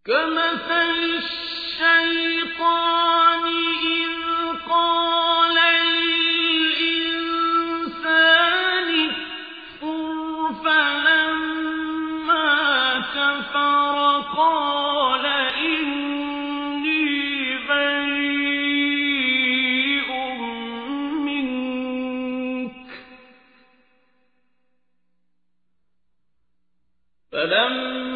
كمثل الشيطان إذ قال للإنسان اكفر فلما كفر قال إني بريء منك